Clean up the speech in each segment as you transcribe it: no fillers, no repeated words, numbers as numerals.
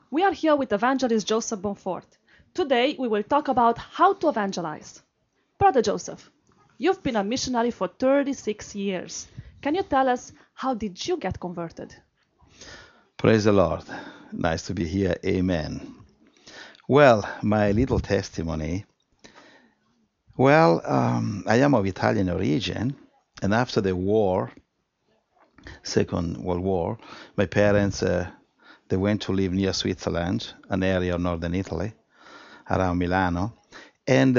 We are here with evangelist Joseph Bonfort. Today we will talk about how to evangelize. Brother Joseph, you've been a missionary for 36 years. Can you tell us how did you get converted? Praise the Lord. Nice to be here. Amen. Well, my little testimony. I am of Italian origin, and after the war, Second World War, my parents they went to live near Switzerland, an area of northern Italy, around Milano, and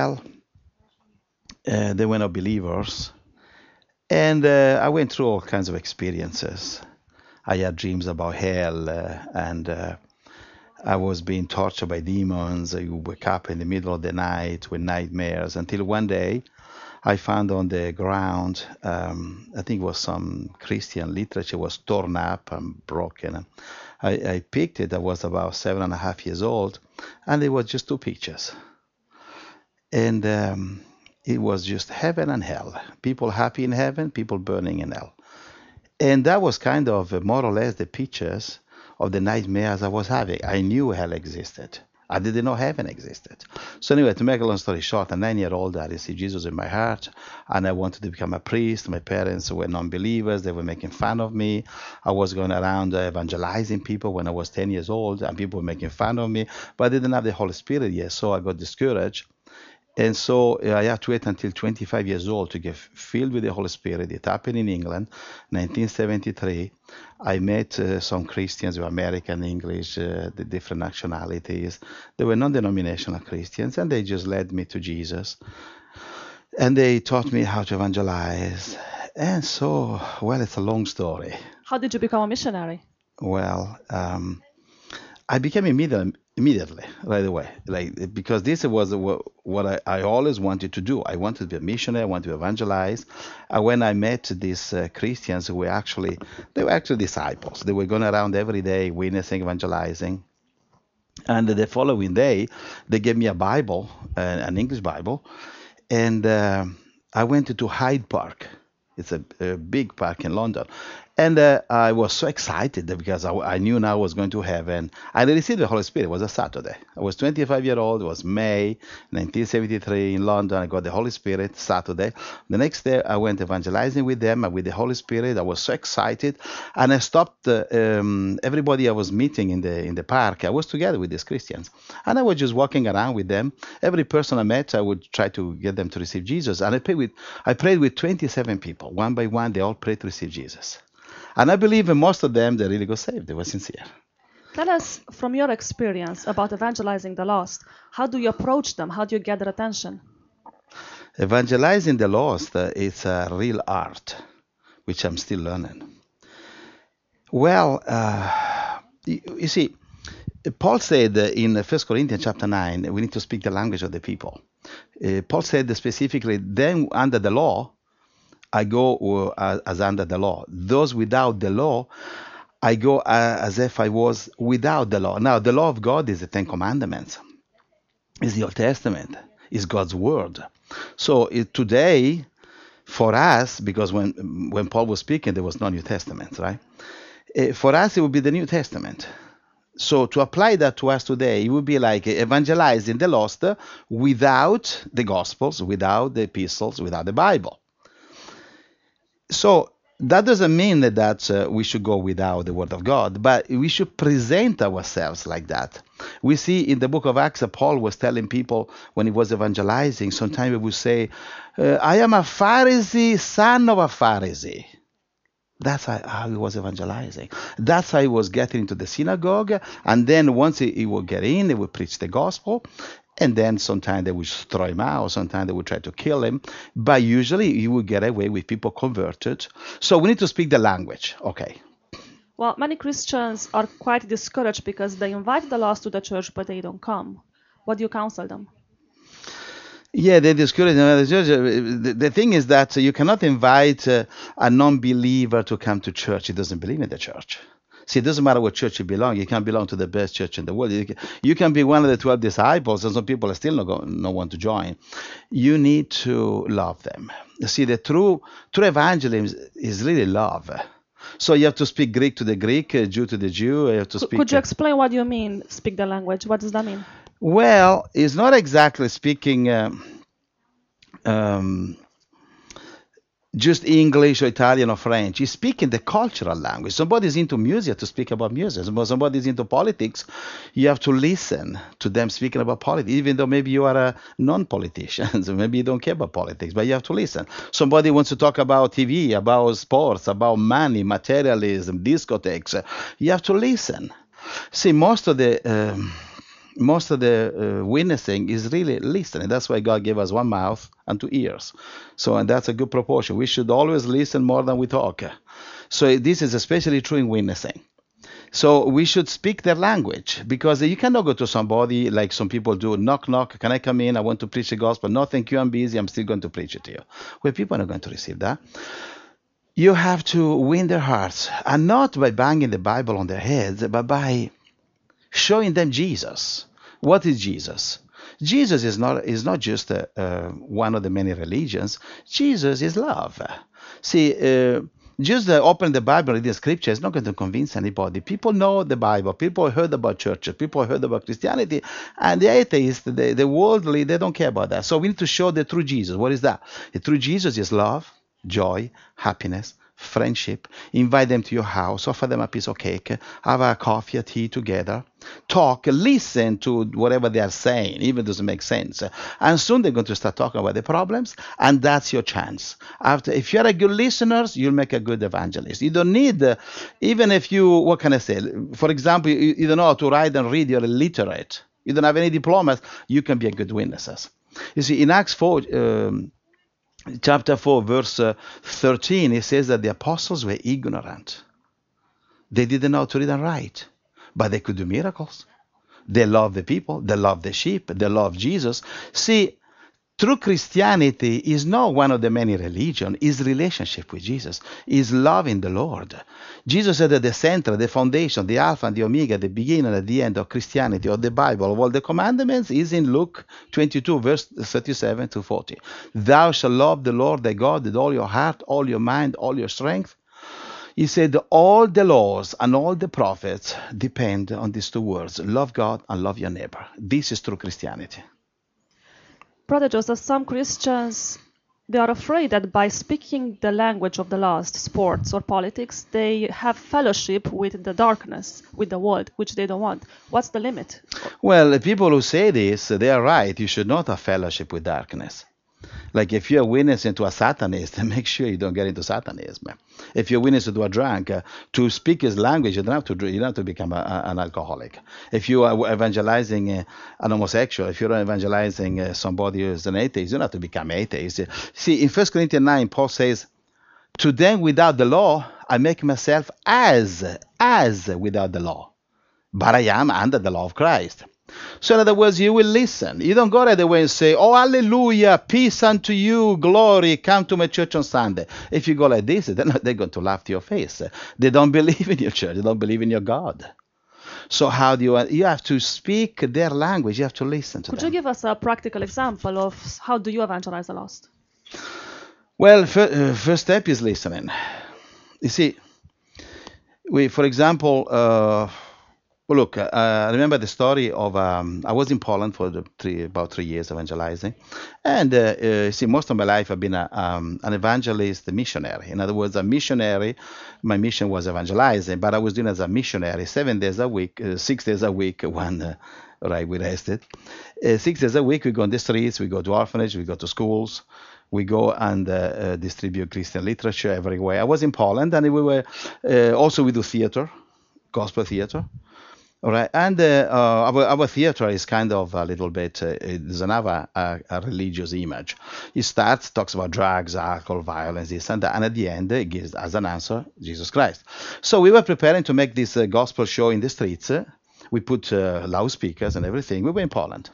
they were not believers, and I went through all kinds of experiences. I had dreams about hell, and I was being tortured by demons. I would wake up in the middle of the night with nightmares until one day I found on the ground, I think it was some Christian literature, was torn up and broken. I picked it. I was about 7.5 years old, and it was just two pictures. And it was just heaven and hell. People happy in heaven, people burning in hell. And that was kind of more or less the pictures of the nightmares I was having. I knew hell existed. I didn't know heaven existed. So anyway, to make a long story short, a 9-year-old, I received Jesus in my heart, and I wanted to become a priest. My parents were non-believers. They were making fun of me. I was going around evangelizing people when I was 10 years old, and people were making fun of me. But I didn't have the Holy Spirit yet, so I got discouraged. And so I had to wait until 25 years old to get filled with the Holy Spirit. It happened in England, 1973. I met some Christians who were American, English, the different nationalities. They were non-denominational Christians, and they just led me to Jesus. And they taught me how to evangelize. And so, it's a long story. How did you become a missionary? I became immediately, right away, because this was what I always wanted to do. I wanted to be a missionary. I wanted to evangelize. When I met these Christians who were actually disciples. They were going around every day, witnessing, evangelizing. And the following day, they gave me a Bible, an English Bible, and I went to Hyde Park. It's a big park in London. And I was so excited because I knew now I was going to heaven. I received the Holy Spirit. It was a Saturday. I was 25 years old. It was May 1973 in London. I got the Holy Spirit Saturday. The next day, I went evangelizing with them and with the Holy Spirit. I was so excited. And I stopped everybody I was meeting in the park. I was together with these Christians. And I was just walking around with them. Every person I met, I would try to get them to receive Jesus. And I prayed with 27 people. One by one, they all prayed to receive Jesus. And I believe most of them, they really got saved. They were sincere. Tell us from your experience about evangelizing the lost. How do you approach them? How do you get their attention? Evangelizing the lost is a real art, which I'm still learning. You see, Paul said in 1 Corinthians chapter 9, we need to speak the language of the people. Paul said specifically, then under the law, I go as under the law. Those without the law, I go as if I was without the law. Now, the law of God is the Ten Commandments, is the Old Testament, is God's Word. So today, for us, because when Paul was speaking, there was no New Testament, right? For us, it would be the New Testament. So to apply that to us today, it would be like evangelizing the lost without the Gospels, without the epistles, without the Bible. So that doesn't mean that we should go without the Word of God, but we should present ourselves like that. We see in the book of Acts, Paul was telling people when he was evangelizing, sometimes he would say, I am a Pharisee, son of a Pharisee. That's how he was evangelizing. That's how he was getting into the synagogue. And then once he would get in, he would preach the gospel. And then sometimes they would throw him out, sometimes they would try to kill him. But usually he would get away with people converted. So we need to speak the language. Okay. Well, many Christians are quite discouraged because they invite the lost to the church, but they don't come. What do you counsel them? Yeah, they're discouraged. The thing is that you cannot invite a non-believer to come to church. He doesn't believe in the church. See, it doesn't matter what church you belong. You can't belong to the best church in the world. You can be one of the 12 disciples, and some people are still not want to join. You need to love them. You see, the true evangelism is really love. So you have to speak Greek to the Greek, Jew to the Jew. You have to speak. Could you explain what you mean, speak the language? What does that mean? Well, it's not exactly speaking um, just English or Italian or French. He's speaking the cultural language. Somebody's into music to speak about music. Somebody's into politics, you have to listen to them speaking about politics, even though maybe you are a non-politician, so maybe you don't care about politics, but you have to listen. Somebody wants to talk about TV, about sports, about money, materialism, discotheques. You have to listen. See, most of the witnessing is really listening. That's why God gave us one mouth and two ears. So, and that's a good proportion. We should always listen more than we talk. So this is especially true in witnessing. So we should speak their language, because you cannot go to somebody like some people do, knock, knock, can I come in? I want to preach the gospel. No, thank you, I'm busy. I'm still going to preach it to you. Well, people are not going to receive that. You have to win their hearts, and not by banging the Bible on their heads, but by showing them Jesus. What is Jesus? Jesus is not just one of the many religions. Jesus is love. See, just open the Bible, reading Scripture is not going to convince anybody. People know the Bible. People heard about churches. People heard about Christianity. And the atheists, the worldly, they don't care about that. So we need to show the true Jesus. What is that? The true Jesus is love, joy, happiness, friendship. Invite them to your house, offer them a piece of cake, have a coffee, a tea together, talk, listen to whatever they are saying, even if it doesn't make sense. And soon they're going to start talking about the problems, and that's your chance. If you're a good listener, you'll make a good evangelist. You don't need, even if you, what can I say? For example, you don't know how to write and read, you're illiterate. You don't have any diplomas, you can be a good witness. You see, in Acts 4, chapter 4, verse 13, it says that the apostles were ignorant. They didn't know how to read and write, but they could do miracles. They loved the people. They loved the sheep. They loved Jesus. See, true Christianity is not one of the many religions. It's relationship with Jesus. It's loving the Lord. Jesus said that the center, the foundation, the Alpha and the Omega, the beginning and the end of Christianity, of the Bible, of all the commandments, is in Luke 22, verse 37 to 40. Thou shalt love the Lord thy God with all your heart, all your mind, all your strength. He said all the laws and all the prophets depend on these two words, love God and love your neighbor. This is true Christianity. Brother Joseph, some Christians, they are afraid that by speaking the language of the lost, sports or politics, they have fellowship with the darkness, with the world, which they don't want. What's the limit? Well, the people who say this, they are right. You should not have fellowship with darkness. Like if you're witnessing to a Satanist, make sure you don't get into Satanism. If you're witnessing to a drunk, to speak his language, you don't have to drink, you don't have to become an alcoholic. If you are evangelizing an homosexual, if you're evangelizing somebody who's an atheist, you don't have to become atheist. See, in 1 Corinthians 9, Paul says, to them without the law, I make myself as without the law. But I am under the law of Christ. So in other words, you will listen. You don't go right away and say, oh, hallelujah, peace unto you, glory, come to my church on Sunday. If you go like this, then they're going to laugh to your face. They don't believe in your church. They don't believe in your God. So how do you have to speak their language. You have to listen to them. Could you give us a practical example of how do you evangelize the lost? Well, first step is listening. You see, for example, well, look, I remember the story of, I was in Poland for about 3 years evangelizing. And see, most of my life I've been an evangelist, a missionary. In other words, a missionary, my mission was evangelizing, but I was doing it as a missionary 7 days a week, 6 days a week when we rested. 6 days a week we go on the streets, we go to orphanages, we go to schools. We go and distribute Christian literature everywhere. I was in Poland, and we were also we do theater, gospel theater. All right, and our theater is kind of a little bit, it doesn't have a religious image. It talks about drugs, alcohol, violence, this and that, and at the end it gives as an answer Jesus Christ. So we were preparing to make this gospel show in the streets. We put loudspeakers and everything. We were in Poland.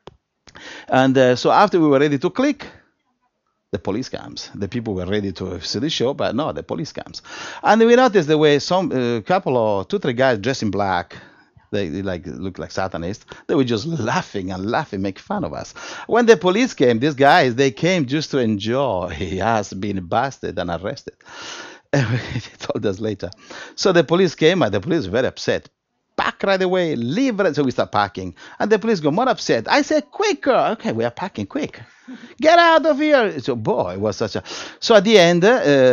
And so after we were ready to click, the police comes. The people were ready to see the show, but no, the police comes. And we noticed there were some couple of 2-3 guys dressed in black. They look like Satanists. They were just laughing and laughing, make fun of us. When the police came, these guys, they came just to enjoy us being busted and arrested. He told us later. So the police came and the police were very upset. Pack right away, leave. So we start packing. And the police go more upset. I said, quicker. Okay, we are packing quick. Get out of here. So, boy, it was such a. So at the end,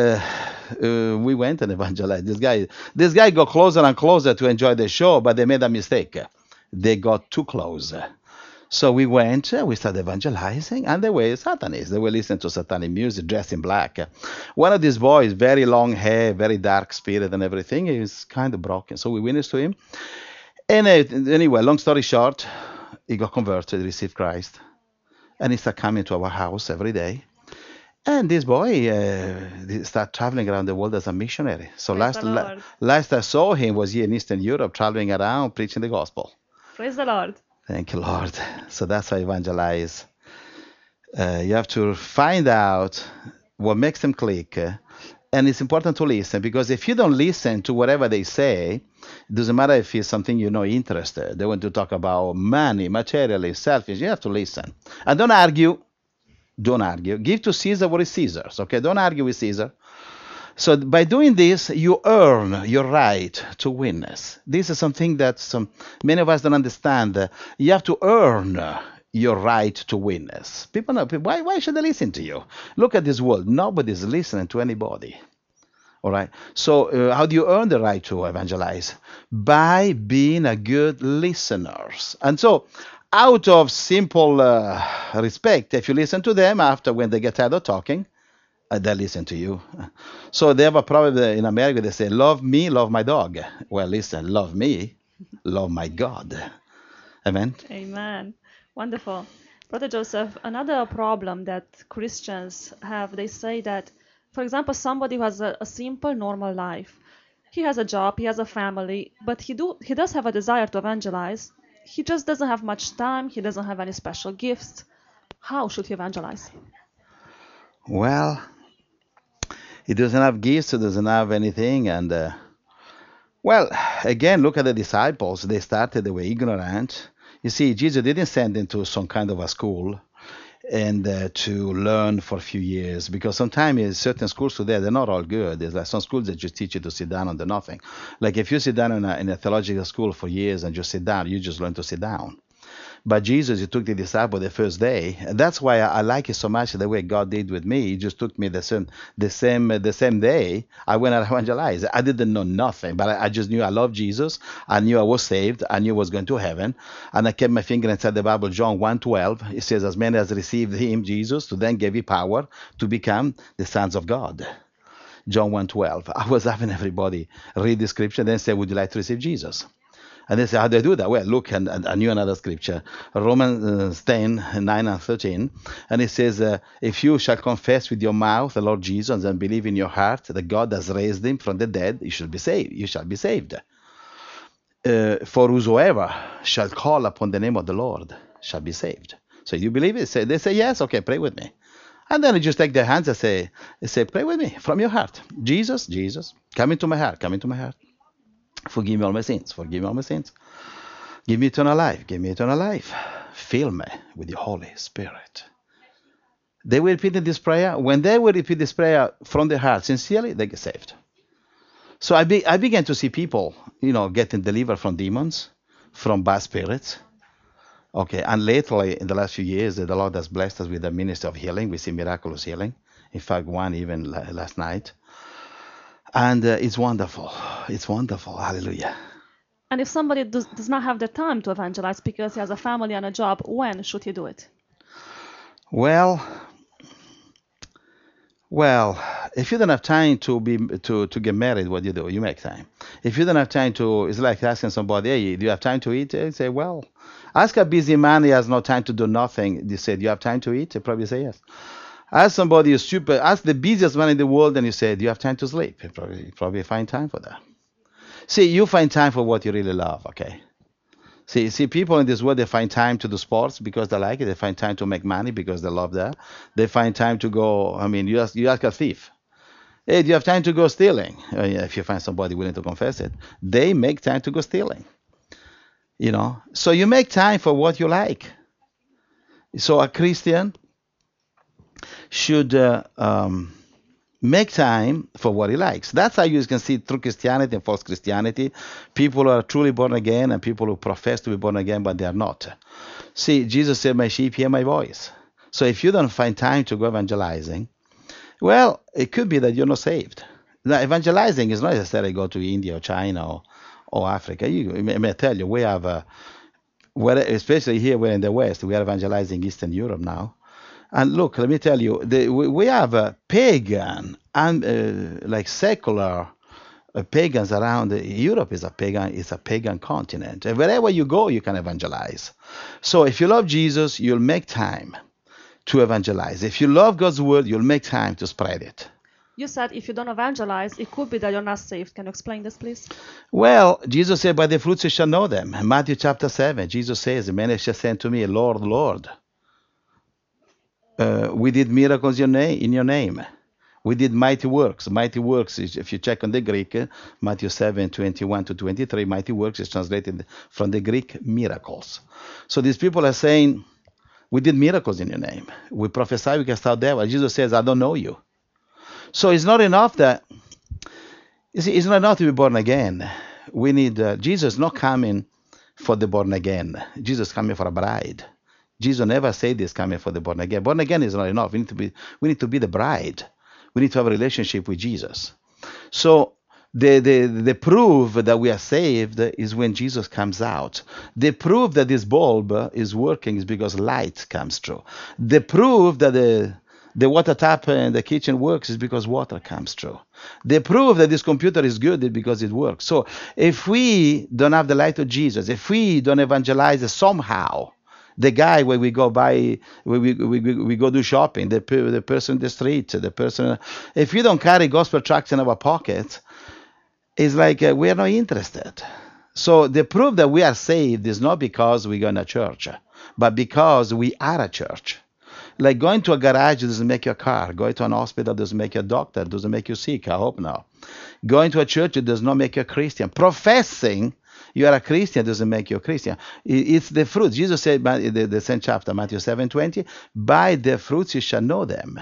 we went and evangelized. This guy got closer and closer to enjoy the show, but they made a mistake. They got too close. So we went, we started evangelizing, and they were Satanists. They were listening to satanic music, dressed in black. One of these boys, very long hair, very dark spirit and everything, he was kind of broken. So we witnessed to him. And anyway, long story short, he got converted, received Christ, and he started coming to our house every day. And this boy started traveling around the world as a missionary. So Praise the Lord. last I saw him was here in Eastern Europe, traveling around, preaching the gospel. Praise the Lord. Thank you, Lord. So that's how I evangelize. You have to find out what makes them click. And it's important to listen, because if you don't listen to whatever they say, it doesn't matter if it's something you're not interested. They want to talk about money, materially, selfish. You have to listen. And don't argue. Don't argue. Give to Caesar what is Caesar's. Okay? Don't argue with Caesar. So by doing this, you earn your right to witness. This is something that many of us don't understand. You have to earn your right to witness. People know, why should they listen to you? Look at this world. Nobody's listening to anybody. All right. So how do you earn the right to evangelize? By being a good listener. And so out of simple respect, if you listen to them after, when they get tired of talking, they listen to you. So they have a proverb in America. They say, love me, love my dog. Well, listen, love me, love my God. Amen. Amen. Wonderful. Brother Joseph, another problem that Christians have, they say that, for example, somebody who has a simple, normal life, he has a job, he has a family, but he does have a desire to evangelize. He just doesn't have much time. He doesn't have any special gifts. How should he evangelize? Well, he doesn't have gifts, he doesn't have anything. And, well, again, look at the disciples. They started, they were ignorant. You see, Jesus didn't send them to some kind of a school and to learn for a few years, because sometimes in certain schools today, they're not all good. There's like some schools that just teach you to sit down and do nothing. Like if you sit down in a theological school for years and just sit down, you just learn to sit down. But Jesus, he took the disciple the first day. And that's why I like it so much, the way God did with me. He just took me the same day. I went and evangelized. I didn't know nothing, but I just knew I loved Jesus. I knew I was saved. I knew I was going to heaven. And I kept my finger inside the Bible, John 1:12. It says, as many as received him, Jesus, to then give you power to become the sons of God. John 1:12. I was having everybody read the scripture, then say, would you like to receive Jesus? And they say, how do I do that? Well, look, and I knew another scripture, Romans 10, 9 and 13. And it says, if you shall confess with your mouth the Lord Jesus and believe in your heart that God has raised him from the dead, you shall be saved. You shall be saved. For whosoever shall call upon the name of the Lord shall be saved. So you believe it? They say, yes, okay, pray with me. And then you just take their hands and say, pray with me from your heart. Jesus, come into my heart, come into my heart. Forgive me all my sins. Forgive me all my sins. Give me eternal life. Give me eternal life. Fill me with your Holy Spirit. They will repeat this prayer. When they will repeat this prayer from their heart sincerely, they get saved. So I began to see people, getting delivered from demons, from bad spirits. Okay, and lately, in the last few years, the Lord has blessed us with a ministry of healing. We see miraculous healing. In fact, one even last night. And it's wonderful. It's wonderful. Hallelujah. And if somebody does not have the time to evangelize because he has a family and a job, when should he do it? Well, if you don't have time to get married, what do? You make time. If you don't have time to, it's like asking somebody, hey, do you have time to eat? They say, well, ask a busy man, he has no time to do nothing. They say, do you have time to eat? They probably say yes. Ask somebody who's ask the busiest man in the world, and you say, do you have time to sleep? You probably find time for that. See, you find time for what you really love, okay? See, people in this world, they find time to do sports because they like it. They find time to make money because they love that. They find time to go, you ask a thief, hey, do you have time to go stealing? If you find somebody willing to confess it, they make time to go stealing. So you make time for what you like. So a Christian should Make time for what he likes. That's how you can see true Christianity and false Christianity. People who are truly born again and people who profess to be born again, but they are not. See, Jesus said, my sheep hear my voice. So if you don't find time to go evangelizing, well, it could be that you're not saved. Now, evangelizing is not necessarily go to India or China or Africa. May I tell you, we have, especially here, we're in the West, we are evangelizing Eastern Europe now. And look, let me tell you, we have a pagan and like secular pagans around. Europe is a pagan continent. And wherever you go, you can evangelize. So if you love Jesus, you'll make time to evangelize. If you love God's word, you'll make time to spread it. You said if you don't evangelize, it could be that you're not saved. Can you explain this, please? Well, Jesus said, by the fruits you shall know them. In Matthew chapter 7, Jesus says, many shall say to me, Lord, Lord, we did miracles in your name. We did mighty works. Mighty works, if you check on the Greek, Matthew 7, 21 to 23, mighty works is translated from the Greek miracles. So these people are saying, we did miracles in your name. We prophesy, we cast out devils. Jesus says, I don't know you. So it's not enough that, you see, it's not enough to be born again. We need, Jesus not coming for the born again. Jesus coming for a bride. Jesus never said this coming for the born again. Born again is not enough. We need to be the bride. We need to have a relationship with Jesus. So the proof that we are saved is when Jesus comes out. The proof that this bulb is working is because light comes through. The proof that the water tap in the kitchen works is because water comes through. The proof that this computer is good is because it works. So if we don't have the light of Jesus, if we don't evangelize somehow, the guy where we go buy, we go do shopping, the person in the street, the person, if we don't carry gospel tracts in our pocket, it's like we are not interested. So the proof that we are saved is not because we go in a church, but because we are a church. Like going to a garage doesn't make you a car. Going to an hospital doesn't make you a doctor. Doesn't make you sick. I hope not. Going to a church does not make you a Christian. Professing you are a Christian doesn't make you a Christian. It's the fruit. Jesus said in the same chapter, Matthew 7:20, by the fruits you shall know them.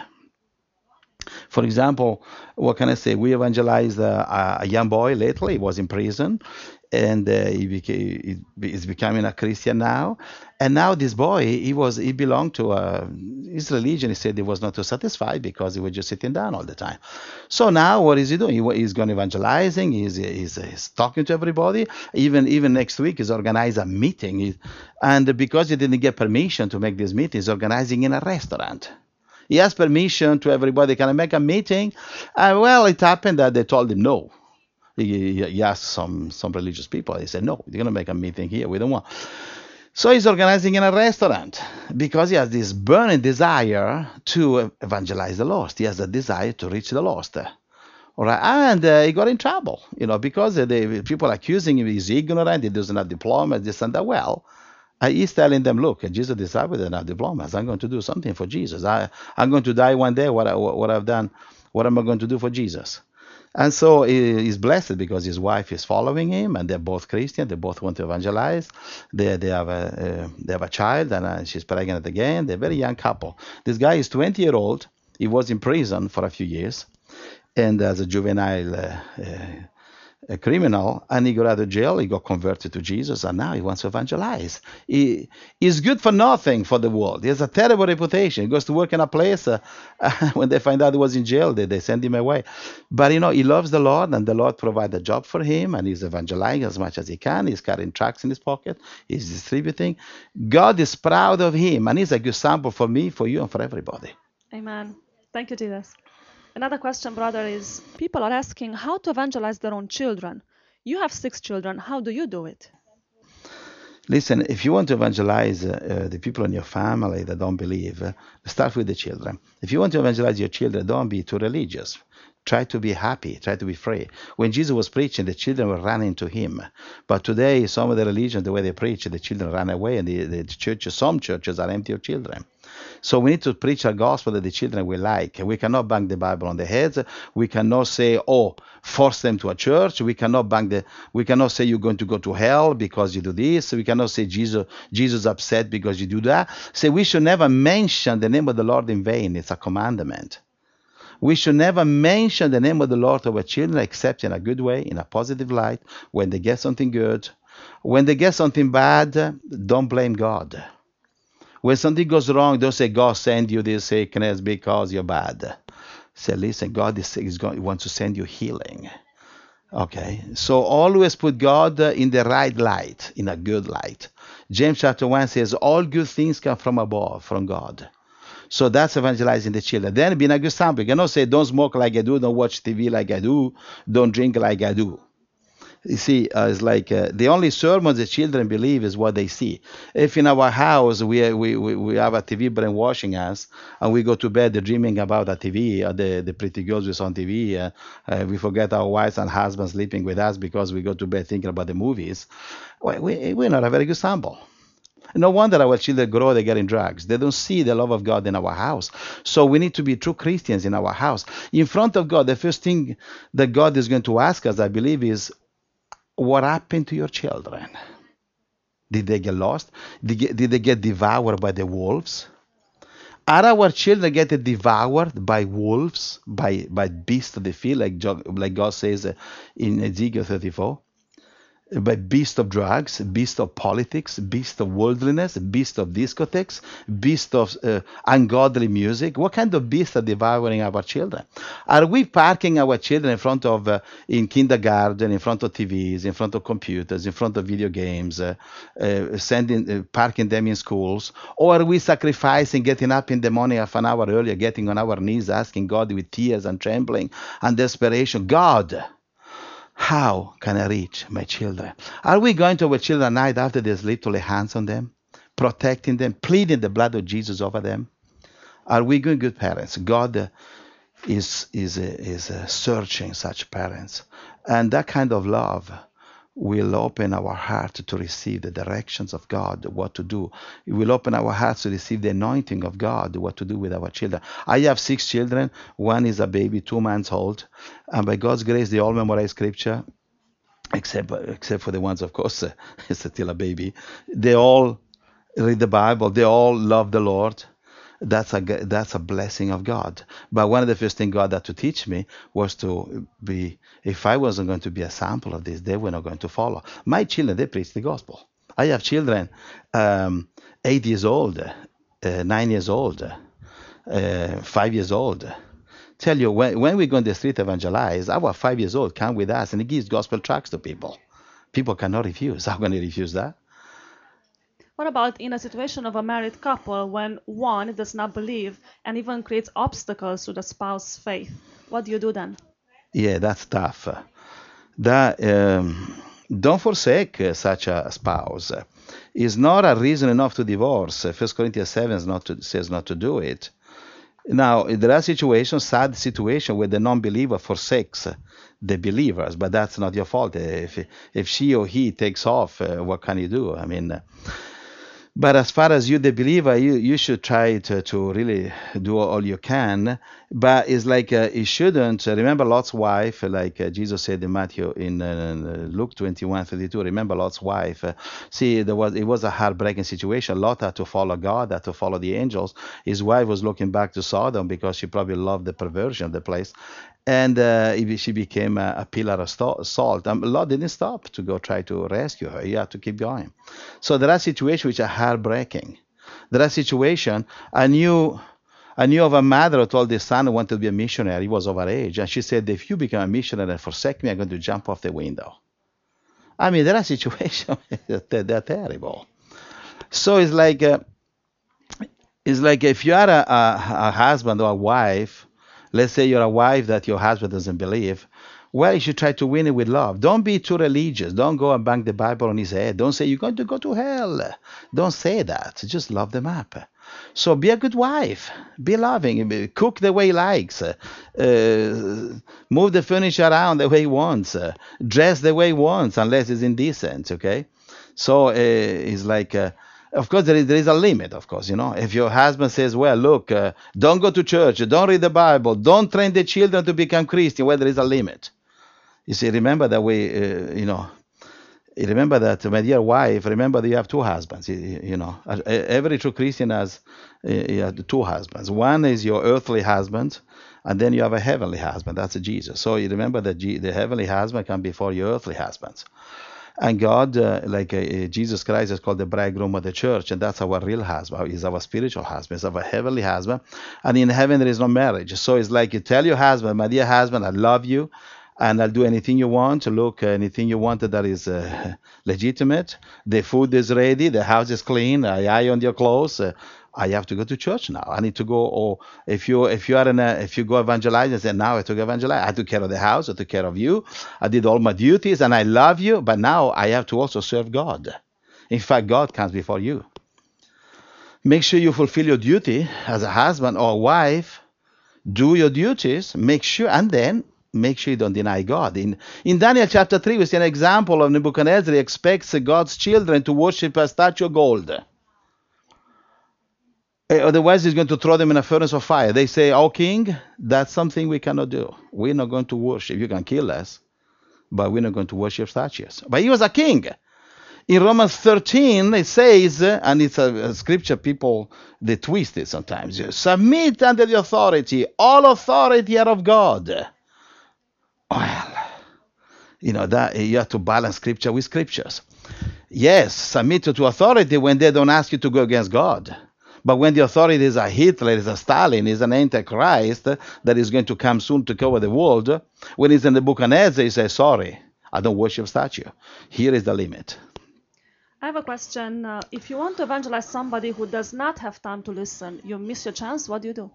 For example, what can I say? We evangelized a young boy lately. He was in prison, and he's becoming a Christian now. And now this boy, he belonged to his religion. He said he was not too satisfied because he was just sitting down all the time. So now what is he doing? He's going evangelizing. He's talking to everybody. Even next week, he's organized a meeting. And because he didn't get permission to make this meeting, he's organizing in a restaurant. He asked permission to everybody, can I make a meeting? Well, it happened that they told him no. He asked some religious people. They said, no, you're going to make a meeting here. We don't want. So he's organizing in a restaurant because he has this burning desire to evangelize the lost. He has a desire to reach the lost. All right, and he got in trouble, because the people accusing him he's ignorant, he doesn't have diplomas, this and that. Well, he's telling them, look, Jesus disciples don't have diplomas. I'm going to do something for Jesus. I'm going to die one day. What I've done, what am I going to do for Jesus? And so he's blessed because his wife is following him, and they're both Christian. They both want to evangelize. They have a child, and she's pregnant again. They're a very young couple. This guy is 20-year-old. He was in prison for a few years, and as a juvenile a criminal, and he got out of jail. He got converted to Jesus, and now he wants to evangelize. He's good for nothing for the world. He has a terrible reputation. He goes to work in a place. When they find out he was in jail, they send him away. But he loves the Lord, and the Lord provides a job for him, and he's evangelizing as much as he can. He's carrying tracts in his pocket. He's distributing. God is proud of him, and he's a good sample for me, for you, and for everybody. Amen. Thank you, Jesus. Another question, brother, is people are asking how to evangelize their own children. You have 6 children. How do you do it? Listen, if you want to evangelize the people in your family that don't believe, start with the children. If you want to evangelize your children, don't be too religious. Try to be happy. Try to be free. When Jesus was preaching, the children were running to him. But today, some of the religions, the way they preach, the children run away, and the churches, some churches are empty of children. So we need to preach a gospel that the children will like. We cannot bang the Bible on the heads. We cannot say, force them to a church. We cannot say you're going to go to hell because you do this. We cannot say Jesus upset because you do that. So we should never mention the name of the Lord in vain. It's a commandment. We should never mention the name of the Lord to our children except in a good way, in a positive light, when they get something good. When they get something bad, don't blame God. When something goes wrong, don't say God sent you this sickness because you're bad. Say, listen, God wants to send you healing. Okay, so always put God in the right light, in a good light. James chapter 1 says, all good things come from above, from God. So that's evangelizing the children. Then being a good example. You cannot say, don't smoke like I do, don't watch TV like I do, don't drink like I do. You see, it's like the only sermons the children believe is what they see. If in our house we have a TV brainwashing us, and we go to bed dreaming about a TV, the pretty girls we saw on TV, we forget our wives and husbands sleeping with us because we go to bed thinking about the movies, we're not a very good sample. No wonder our children grow, they get in drugs. They don't see the love of God in our house. So we need to be true Christians in our house. In front of God, the first thing that God is going to ask us, I believe, is, what happened to your children? Did they get lost? Did they get devoured by the wolves? Are our children getting devoured by wolves, by beasts of the field, like God says in Ezekiel 34? By beast of drugs, beast of politics, beast of worldliness, beast of discotheques, beast of ungodly music. What kind of beasts are devouring our children? Are we parking our children in front of, in kindergarten, in front of TVs, in front of computers, in front of video games, parking them in schools? Or are we sacrificing, getting up in the morning half an hour earlier, getting on our knees, asking God with tears and trembling and desperation, God, how can I reach my children? Are we going to our children at night after they sleep to lay hands on them, protecting them, pleading the blood of Jesus over them? Are we good parents? God is searching such parents. And that kind of love will open our heart to receive the directions of God, what to do. It will open our hearts to receive the anointing of God, what to do with our children. I have 6 children. One is a baby, 2 months old. And by God's grace, they all memorize scripture, except for the ones, of course, it's still a baby. They all read the Bible. They all love the Lord. That's a blessing of God. But one of the first things God had to teach me was to be, if I wasn't going to be a sample of this, they were not going to follow. My children, they preach the gospel. I have children 8 years old, 9 years old, 5 years old. Tell you, when we go on the street evangelize, our 5 years old come with us and he gives gospel tracts to people. People cannot refuse. How can they refuse that? What about in a situation of a married couple when one does not believe and even creates obstacles to the spouse's faith? What do you do then? Yeah, that's tough. Don't forsake such a spouse. It's not a reason enough to divorce. 1 Corinthians 7 says not to do it. Now, there are situations, sad situations, where the non-believer forsakes the believers, but that's not your fault. If she or he takes off, what can you do? I mean, but as far as you, the believer, you should try to really do all you can. But it's like you shouldn't remember Lot's wife, like Jesus said in Luke 21:32. Remember Lot's wife. See, it was a heartbreaking situation. Lot had to follow God, had to follow the angels. His wife was looking back to Sodom because she probably loved the perversion of the place. And she became a pillar of salt. Lot didn't stop to go try to rescue her. He had to keep going. So there are situations which are heartbreaking. There are situations. I knew of a mother who told his son who wanted to be a missionary. He was of her age. And she said, if you become a missionary and forsake me, I'm going to jump off the window. I mean, there are situations that are terrible. So it's like if you are a husband or a wife, let's say you're a wife that your husband doesn't believe, well, you should try to win it with love. Don't be too religious. Don't go and bang the Bible on his head. Don't say, you're going to go to hell. Don't say that. Just love them up. So be a good wife. Be loving. Cook the way he likes. Move the furniture around the way he wants. Dress the way he wants, unless it's indecent, okay? So it's like... of course, there is a limit, of course, you know. If your husband says, well, look, don't go to church, don't read the Bible, don't train the children to become Christian, well, there is a limit. You see, remember that remember that, my dear wife, remember that you have 2 husbands, you know. Every true Christian has 2 husbands. One is your earthly husband, And then you have a heavenly husband. That's Jesus. So you remember that the heavenly husband comes before your earthly husbands. And God, Jesus Christ is called the bridegroom of the church, and that's our real husband. He's our spiritual husband. He's our heavenly husband. And in heaven, there is no marriage. So it's like you tell your husband, my dear husband, I love you, and I'll do anything you want. Look, anything you want that is legitimate. The food is ready. The house is clean. I iron your clothes. I have to go to church now. I need to go. Or if you go evangelize, I say, now I have to go evangelize. I took care of the house. I took care of you. I did all my duties, and I love you. But now I have to also serve God. In fact, God comes before you. Make sure you fulfill your duty as a husband or wife. Do your duties. Make sure, and then make sure you don't deny God. In Daniel chapter 3, we see an example of Nebuchadnezzar. He expects God's children to worship a statue of gold. Otherwise, he's going to throw them in a furnace of fire. They say, "Oh, king, that's something we cannot do. We're not going to worship. You can kill us, but we're not going to worship statues." But he was a king. In Romans 13, it says, and it's a scripture people, they twist it sometimes. Submit under the authority. All authority are of God. Well, that you have to balance scripture with scriptures. Yes, submit to authority when they don't ask you to go against God. But when the authority is a Hitler, is a Stalin, is an Antichrist that is going to come soon to cover the world, when he's in the Nebuchadnezzar, he says, sorry, I don't worship statue. Here is the limit. I have a question. If you want to evangelize somebody who does not have time to listen, you miss your chance, what do you do?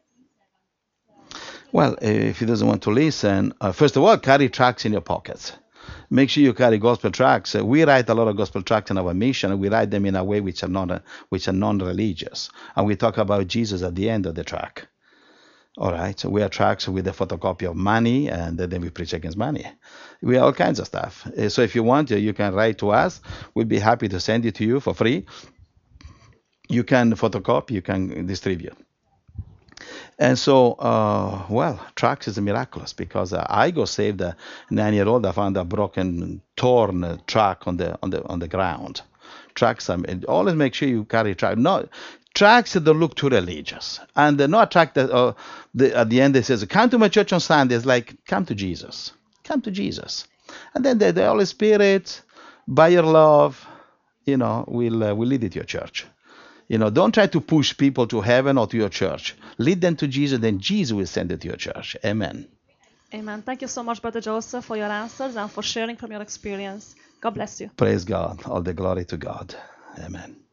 Well, if he doesn't want to listen, first of all, carry tracts in your pockets. Make sure you carry gospel tracts. We write a lot of gospel tracts in our mission, and we write them in a way which are non-religious. And we talk about Jesus at the end of the tract. All right, so we have tracts with a photocopy of money, and then we preach against money. We have all kinds of stuff. So if you want, you can write to us. We'll be happy to send it to you for free. You can photocopy, you can distribute. And so, tracts is miraculous because I got saved a 9-year-old. I found a broken, torn tract on the ground. Tracts, always make sure you carry tracts. No, tracts that don't look too religious. And not a tract that at the end it says, come to my church on Sunday. It's like, come to Jesus. Come to Jesus. And then the Holy Spirit, by your love, will lead you to your church. Don't try to push people to heaven or to your church. Lead them to Jesus, then Jesus will send them to your church. Amen. Amen. Thank you so much, Brother Joseph, for your answers and for sharing from your experience. God bless you. Praise God. All the glory to God. Amen.